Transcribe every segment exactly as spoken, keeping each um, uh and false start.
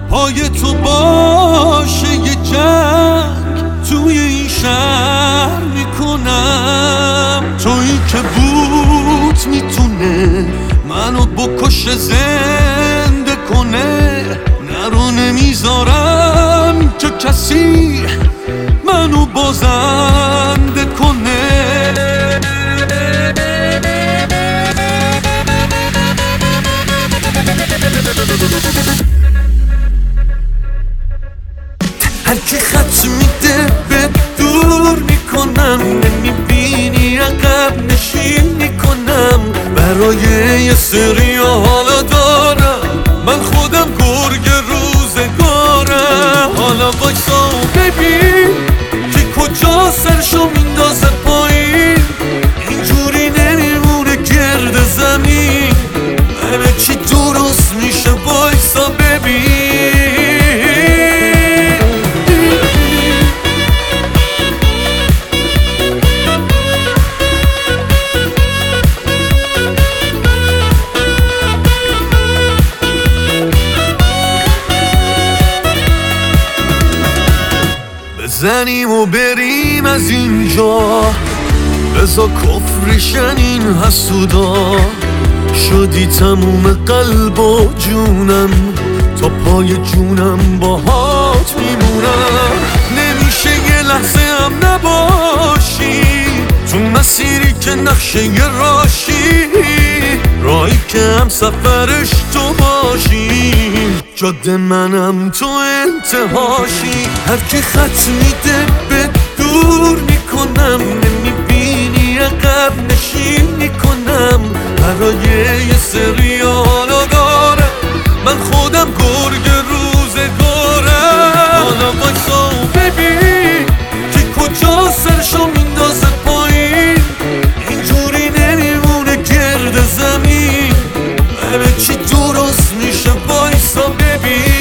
پای تو باشه یه جنگ توی این شهر میکنم. تویی که بود میتونه منو بکشه زنده کنه، نرو نمیذارم که کسی منو بازنده کنه. هر کی خط میده به دور میکنم، نمیبینی عقب نشین میکنم. برای یه سری حالا دارم من خودم گرگ روزگارم. حالا وایسا و ببین که کجا سرشو میندازه پایین، اینجوری نمیمونه گرد زمین. همه چی درست میشه، وایسا ببین. بزنیم و بریم از اینجا، بزا کفرشن این حسودا. شدی تموم قلب و جونم، تا پای جونم باهات میمونم. نمیشه یه لحظه هم نباشی تو مسیری که نقشه یه راشی، راهی که هم سفرش تو باشی، جاده منم تو انتهاشی. هر کی خط میده به دور میکنم، نمیبینی عقب نشین میکنم. برای یه سری حالا دارم من خودم گرگ روزگارم. حالا وایسا و ببین که کجا سرشو میندازه پایین، اینجوری نمیمونه گرد زمین. همه چی درست میشه، وایسا ببین.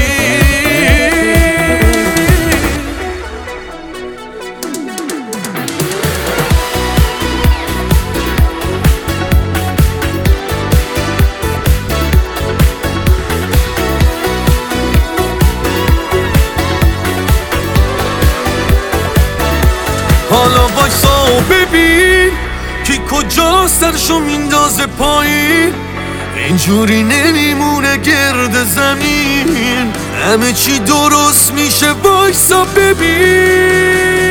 حالا وایسا و ببین که کجا سرشو میندازه پایین، اینجوری نمیمونه گرد زمین. همه چی درست میشه، وایسا ببین.